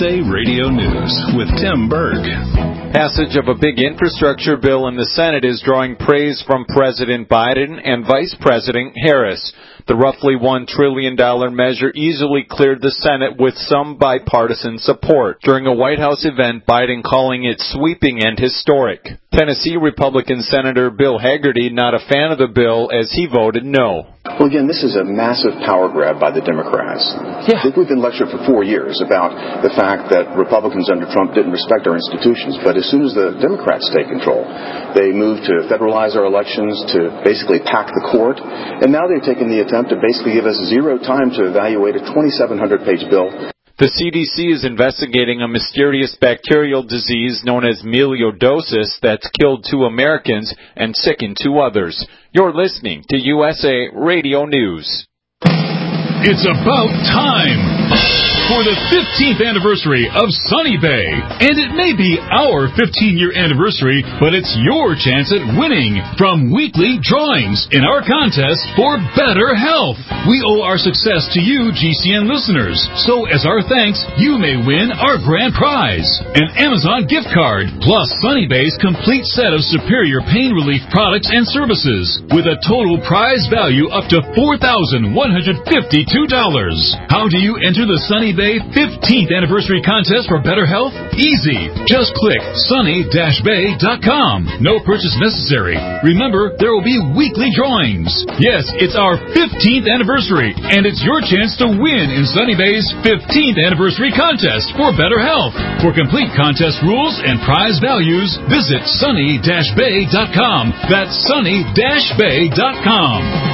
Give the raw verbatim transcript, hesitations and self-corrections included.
A Radio News with Tim Berg. Passage of a big infrastructure bill in the Senate is drawing praise from President Biden and Vice President Harris. The roughly one trillion dollars measure easily cleared the Senate with some bipartisan support. During a White House event, Biden calling it sweeping and historic. Tennessee Republican Senator Bill Hagerty not a fan of the bill as he voted no. Well, again, this is a massive power grab by the Democrats. Yeah. I think we've been lectured for four years about the fact that Republicans under Trump didn't respect our institutions, but as soon as the Democrats take control, they moved to federalize our elections, to basically pack the court, and now they've taken the attempt to basically give us zero time to evaluate a twenty-seven hundred page bill. The C D C is investigating a mysterious bacterial disease known as melioidosis that's killed two Americans and sickened two others. You're listening to U S A Radio News. It's about time for the fifteenth anniversary of Sunny Bay. And it may be our fifteen-year anniversary, but it's your chance at winning from weekly drawings in our contest for better health. We owe our success to you, G C N listeners. So as our thanks, you may win our grand prize, an Amazon gift card, plus Sunny Bay's complete set of superior pain relief products and services, with a total prize value up to four thousand one hundred fifty-two dollars. How do you enter the Sunny Bay fifteenth Anniversary Contest for Better Health? Easy. Just click sunny dash bay dot com. No purchase necessary. Remember, there will be weekly drawings. Yes, it's our fifteenth anniversary, and it's your chance to win in Sunny Bay's fifteenth Anniversary Contest for Better Health. For complete contest rules and prize values, visit sunny dash bay dot com. That's sunny dash bay dot com.